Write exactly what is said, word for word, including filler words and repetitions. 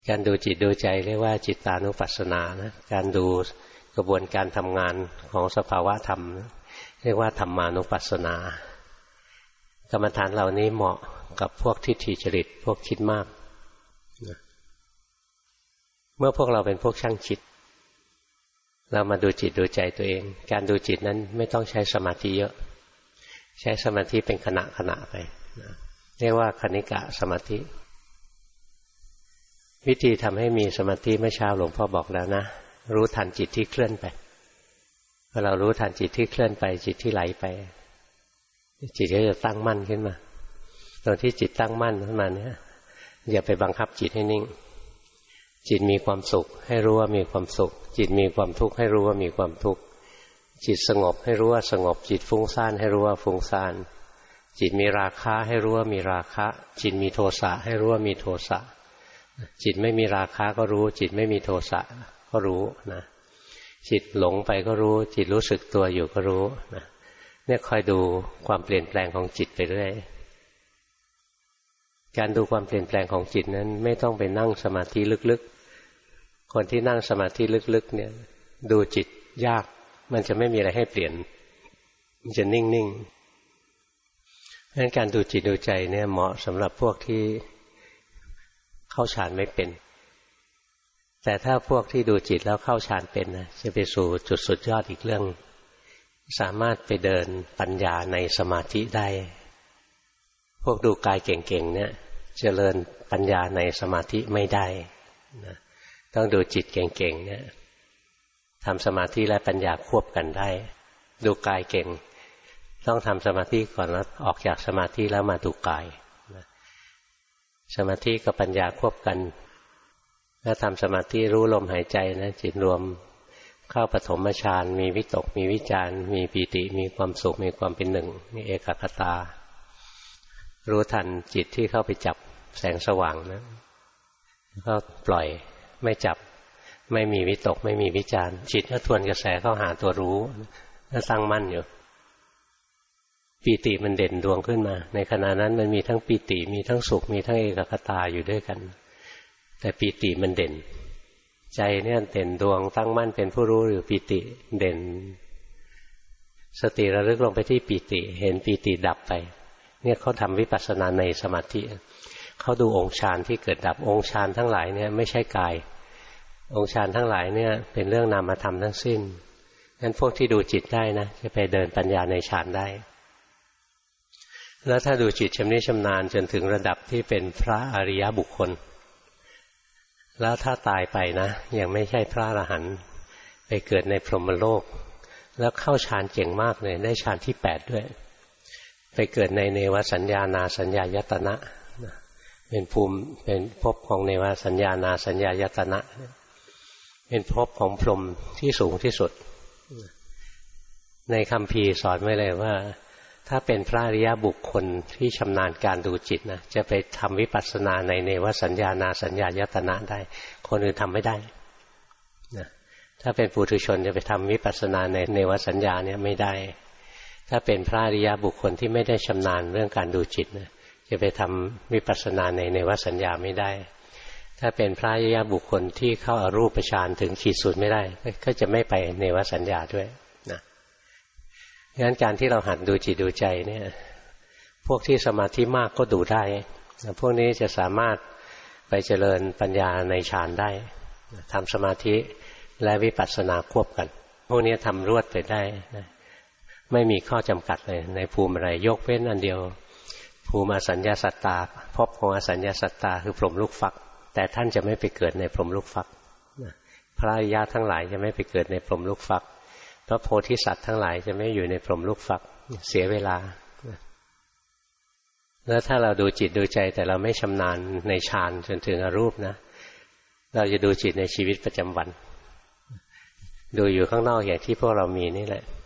การดูจิตดูใจเรียกว่าจิตตานุปัสสนานะการดูกระบวนการทำงานของสภาวะธรรมเรียกว่าธรรมานุปัสสนากรรมฐานเหล่านี้เหมาะกับพวกทิฏฐิจริตพวกคิดมากนะเมื่อพวกเราเป็นพวกช่างคิดเรามาดูจิตดูใจตัวเองการดูจิตนั้นไม่ต้องใช้สมาธิเยอะใช้สมาธิเป็นขณะขณะไปนะเรียกว่าคณิกะสมาธิวิธีทำให้มีสมาธิเมื่อเช้าหลวงพ่อบอกแล้วนะรู้ทันจิตที่เคลื่อนไปพอเรารู้ทันจิตที่เคลื่อนไปจิตที่ไหลไปจิตก็จะตั้งมั่นขึ้นมาตอนที่จิตตั้งมั่นขึ้นมาเนี่ยอย่าไปบังคับจิตให้นิ่งจิตมีความสุขให้รู้ว่ามีความสุขจิตมีความทุกข์ให้รู้ว่ามีความทุกข์จิตสงบให้รู้ว่าสงบจิตฟุ้งซ่านให้รู้ว่าฟุ้งซ่านจิตมีราคะให้รู้ว่ามีราคะจิตมีโทสะให้รู้ว่ามีโทสะจิตไม่มีราคะก็รู้จิตไม่มีโทสะก็รู้นะจิตหลงไปก็รู้จิตรู้สึกตัวอยู่ก็รู้นะเนี่ยคอยดูความเปลี่ยนแปลงของจิตไปเรื่อยการดูความเปลี่ยนแปลงของจิตนั้นไม่ต้องไปนั่งสมาธิลึกๆคนที่นั่งสมาธิลึกๆเนี่ยดูจิตยากมันจะไม่มีอะไรให้เปลี่ยนมันจะนิ่งๆเพราะฉะนั้นการดูจิตดูใจเนี่ยเหมาะสำหรับพวกที่เข้าฌานไม่เป็นแต่ถ้าพวกที่ดูจิตแล้วเข้าฌานเป็นนะจะไปสู่จุดสุดยอดอีกเรื่องสามารถไปเดินปัญญาในสมาธิได้พวกดูกายเก่งๆเนี่ยเจริญปัญญาในสมาธิไม่ได้นะต้องดูจิตเก่งๆเนี่ยทำสมาธิและปัญญาควบกันได้ดูกายเก่งต้องทำสมาธิก่อนแล้วออกจากสมาธิแล้วมาดูกายนะสมาธิกับปัญญาควบกันถ้าทำสมาธิรู้ลมหายใจนะจิตรวมเข้าปฐมฌานมีวิตกมีวิจารมีปีติมีความสุขมีความเป็นหนึ่งมีเอกคตารู้ทันจิตที่เข้าไปจับแสงสว่างนะก็ปล่อยไม่จับไม่มีวิตกไม่มีวิจารจิตก็ทวนกระแสเข้าหาตัวรู้ก็ตั้งมั่นอยู่ปีติมันเด่นดวงขึ้นมาในขณะนั้นมันมีทั้งปีติมีทั้งสุขมีทั้งเอกคตาอยู่ด้วยกันแต่ปีติมันเด่นใจเนี่ยเด่นดวงตั้งมั่นเป็นผู้รู้หรือปีติเด่นสติระลึกลงไปที่ปีติเห็นปีติดับไปเนี่ยเขาทำวิปัสสนาในสมาธิเขาดูองค์ฌานที่เกิดดับองค์ฌานทั้งหลายเนี่ยไม่ใช่กายองค์ฌานทั้งหลายเนี่ยเป็นเรื่องนามธรรมทั้งสิ้นงั้นพวกที่ดูจิตได้นะจะไปเดินปัญญาในฌานได้แล้วถ้าดูจิตชำนิชำนาญจนถึงระดับที่เป็นพระอริยบุคคลแล้วถ้าตายไปนะยังไม่ใช่พระอรหันต์ไปเกิดในพรหมโลกแล้วเข้าฌานเก่งมากเลยได้ฌานที่แปดด้วยไปเกิดในเนวสัญญานาสัญญายตนะเป็นภูมิเป็นภพของเนวสัญญานาสัญญายตนะเป็นภพของพรหมที่สูงที่สุดในคัมภีร์สอนไว้เลยว่าถ้าเป็นพระอริยบุคคลที่ชำนาญการดูจิตนะจะไปทำวิปัสสนาในเนวสัญญานาสัญญายตนะได้คนอื่นทำไม่ได้นะถ้าเป็นปุถุชนจะไปทำวิปัสสนาในเนวสัญญาเนี่ยไม่ได้ถ้าเป็นพระอริยบุคคลที่ไม่ได้ชำนาญเรื่องการดูจิตนะจะไปทำวิปัสสนาในเนวสัญญาไม่ได้ถ้าเป็นพระอริยบุคคลที่เข้าอรูปฌานถึงขีดสุดไม่ได้ก็จะไม่ไปเนวสัญญาด้วยนะงั้นการที่เราหัดดูจิตดูใจเนี่ยพวกที่สมาธิมากก็ดูได้พวกนี้จะสามารถไปเจริญปัญญาในฌานได้ทำสมาธิและวิปัสสนาควบกันพวกนี้ทำรวดไปได้นะไม่มีข้อจำกัดเลยในภูมิอะไรยกเว้นอันเดียวภูมิอสัญญาสัตตาภพของอสัญญาสัตตาคือพรหมลูกฟักแต่ท่านจะไม่ไปเกิดในพรหมลูกฟักพระอริยะทั้งหลายจะไม่ไปเกิดในพรหมลูกฟักพระโพธิสัตว์ทั้งหลายจะไม่อยู่ในพรหมลูกฟักเสียเวลาแล้วถ้าเราดูจิตดูใจแต่เราไม่ชำนาญในฌานจนถึงอรูปนะเราจะดูจิตในชีวิตประจำวันดูอยู่ข้างนอกอย่างที่พวกเรามีนี่แหละ